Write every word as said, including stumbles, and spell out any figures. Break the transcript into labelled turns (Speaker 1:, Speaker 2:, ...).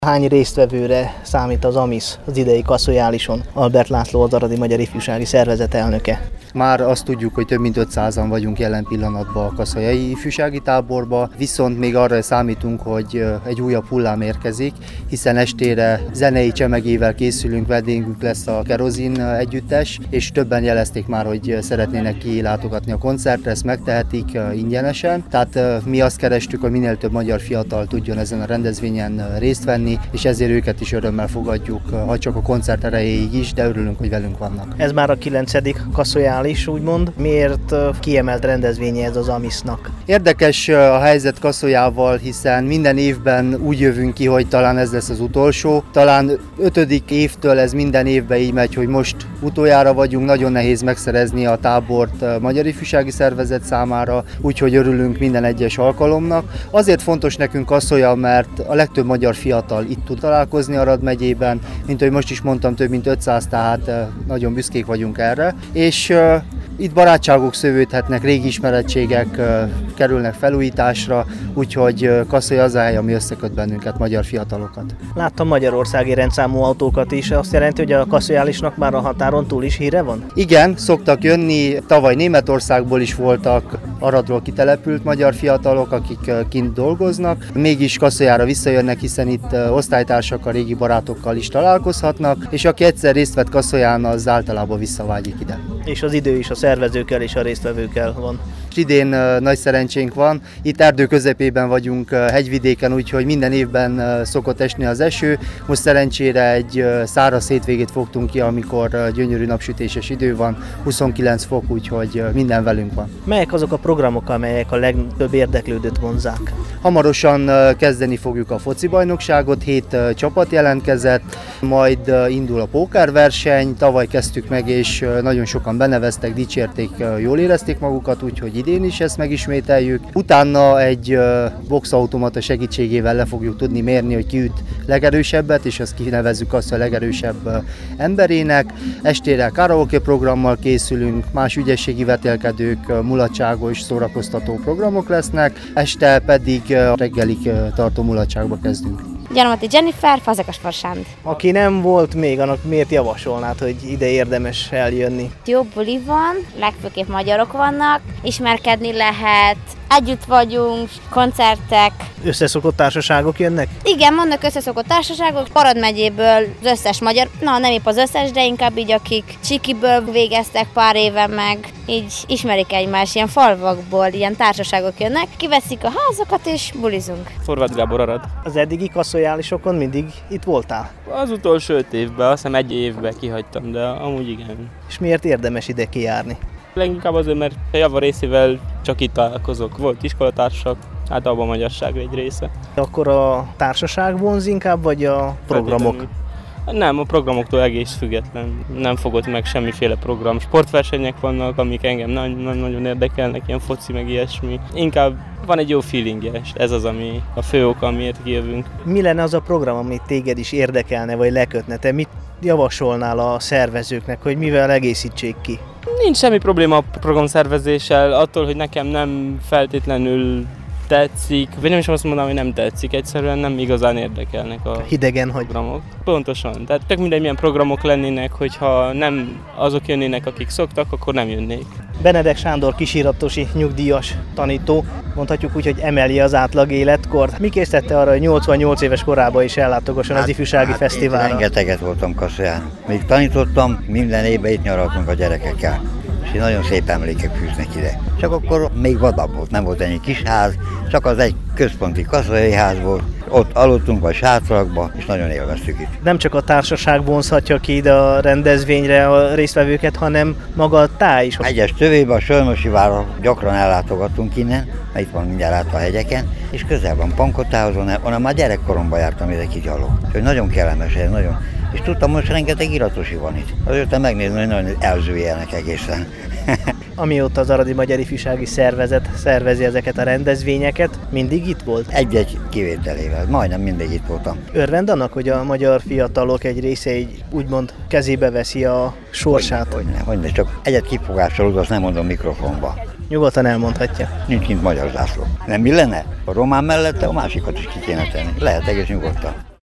Speaker 1: Hány résztvevőre számít az AMISZ az idei Kaszójálison? Albert László, az Aradi Magyar Ifjúsági Szervezet elnöke.
Speaker 2: Már azt tudjuk, hogy több mint ötszázan vagyunk jelen pillanatban a kaszójai ifjúsági táborba, viszont még arra számítunk, hogy egy újabb hullám érkezik, hiszen estére zenei csemegével készülünk, vendégünk lesz a Kerozin együttes, és többen jelezték már, hogy szeretnének kilátogatni a koncertre, ezt megtehetik ingyenesen. Tehát mi azt kerestük, hogy minél több magyar fiatal tudjon ezen a rendezvényen részt venni, és ezért őket is örömmel fogadjuk, ha csak a koncert erejéig is, de örülünk, hogy velünk vannak.
Speaker 1: Ez már a kilencedik Kaszójális, úgymond. Miért kiemelt rendezvénye ez az AMISZ-nak?
Speaker 2: Érdekes a helyzet Kaszójával, hiszen minden évben úgy jövünk ki, hogy talán ez lesz az utolsó. Talán ötödik évtől ez minden évben így megy, hogy most utoljára vagyunk, nagyon nehéz megszerezni a tábort Magyar Ifjúsági Szervezet számára, úgyhogy örülünk minden egyes alkalomnak. Azért fontos nekünk Kaszója, mert a legtöbb magyar fiatal itt tud találkozni Arad megyében, mint ahogy most is mondtam, több mint ötszáz, tehát nagyon büszkék vagyunk erre. És itt barátságok szövődhetnek, régi ismerettségek kerülnek felújításra, úgyhogy Kaszója az a hely, ami összeköt bennünket, magyar fiatalokat.
Speaker 1: Láttam magyarországi rendszámú autókat is, azt jelenti, hogy a Kaszójálisnak már a határon túl is híre van?
Speaker 2: Igen, szoktak jönni, tavaly Németországból is voltak Aradról kitelepült magyar fiatalok, akik kint dolgoznak, mégis Kaszójára visszajönnek, hiszen itt osztálytársakkal, régi barátokkal is találkozhatnak, és aki egyszer részt vett Kaszóján, az általában visszavágyik ide.
Speaker 1: És az idő is a szervezőkkel és a résztvevőkkel van.
Speaker 2: Idén nagy szerencsénk van, itt erdő közepében vagyunk hegyvidéken, úgyhogy minden évben szokott esni az eső. Most szerencsére egy száraz hétvégét fogtunk ki, amikor gyönyörű napsütéses idő van, huszonkilenc fok, úgyhogy minden velünk van.
Speaker 1: Melyek azok a programok, amelyek a legtöbb érdeklődőt vonzák?
Speaker 2: Hamarosan kezdeni fogjuk a foci bajnokságot, hét csapat jelentkezett, majd indul a pókerverseny, tavaly kezdtük meg, és nagyon sokan beneveztek, dicsérték, jól érezték magukat, úgyhogy idén is ezt megismételjük. Utána egy boxautomata segítségével le fogjuk tudni mérni, hogy ki üt legerősebbet, és azt kinevezzük azt a legerősebb emberének. Estére karaoke programmal készülünk, más ügyességi vetélkedők, mulatságos, szórakoztató programok lesznek, este pedig reggelig tartó mulatságba kezdünk.
Speaker 3: Gyarmati Jennifer, Fazekas Farsand.
Speaker 1: Aki nem volt még, annak miért javasolnád, hogy ide érdemes eljönni?
Speaker 3: Jó buli van, legfőképp magyarok vannak, ismerkedni lehet, együtt vagyunk, koncertek.
Speaker 1: Összeszokott társaságok jönnek?
Speaker 3: Igen, vannak összeszokott társaságok, Arad megyéből az összes magyar, na nem épp az összes, de inkább így akik Csikiből végeztek pár éve meg, így ismerik egymást, ilyen falvakból, ilyen társaságok jönnek, kiveszik a házakat és bulizunk.
Speaker 4: Forváth Gábor, Arad.
Speaker 1: Az eddigi Kaszójálisokon mindig itt voltál?
Speaker 4: Az utolsó öt évben, azt hiszem egy évben kihagytam, de amúgy igen.
Speaker 1: És miért érdemes ide kijárni?
Speaker 4: Leginkább azért, mert a java részével csak itt találkozok. Volt iskolatársak, általában a magyarság egy része.
Speaker 1: Akkor a társaság vonz inkább, vagy a programok?
Speaker 4: Nem, a programoktól egész független. Nem fogott meg semmiféle program. Sportversenyek vannak, amik engem nagyon érdekelnek, ilyen foci meg ilyesmi. Inkább van egy jó feelingje, és ez az, ami a fő oka, amiért kijövünk. Mi
Speaker 1: lenne az a program, amit téged is érdekelne, vagy lekötne? Te mit javasolnál a szervezőknek, hogy mivel egészítsék ki?
Speaker 4: Nincs semmi probléma a programszervezéssel, attól, hogy nekem nem feltétlenül tetszik, vagy nem is azt mondom, hogy nem tetszik, egyszerűen nem igazán érdekelnek a
Speaker 1: hidegen
Speaker 4: programok.
Speaker 1: Hogy?
Speaker 4: Pontosan, tehát tök mindegy, milyen programok lennének, hogyha nem azok jönnének, akik szoktak, akkor nem jönnék.
Speaker 1: Benedek Sándor kisiratosi nyugdíjas tanító, mondhatjuk úgy, hogy emeli az átlag életkort. Mi készítette arra, hogy nyolcvannyolc éves korában is ellátogasson hát, az ifjúsági
Speaker 5: hát
Speaker 1: fesztiválra?
Speaker 5: Rengeteget voltam Kaszóján. Még tanítottam, minden évben itt nyaraltunk a gyerekekkel. És nagyon szép emlékek fűznek ide. Csak akkor még vadabb volt, nem volt ennyi kis ház, csak az egy központi kaszójai ház volt. Ott aludtunk vagy sátrakba, és nagyon élveztük itt.
Speaker 1: Nem csak a társaság vonzhatja ki ide a rendezvényre a résztvevőket, hanem maga a táj is.
Speaker 5: Egyes tövében, a Sölmösi várra gyakran ellátogatunk innen, mert itt van mindjárt át a hegyeken, és közel van Pankotához, onnan már gyerekkoromban jártam ide kigyalog. Úgyhogy nagyon kellemes, nagyon. És tudtam, most rengeteg iratosi van itt. Azért megnézni, hogy nagyon elzőjelnek egészen.
Speaker 1: Amióta az Aradi Magyar Ifjúsági Szervezet szervezi ezeket a rendezvényeket, mindig itt volt?
Speaker 5: Egy-egy kivételével, majdnem mindig itt voltam.
Speaker 1: Örvend annak, hogy a magyar fiatalok egy része így úgymond kezébe veszi a sorsát?
Speaker 5: Hogyne, hogyne, hogyne. Csak egyet kifogással, azt nem mondom mikrofonba.
Speaker 1: Nyugodtan elmondhatja.
Speaker 5: Nincs kint magyar zászló. Nem mi lenne? A román mellette a másikat is ki kéne tenni. Lehet egész nyugodtan.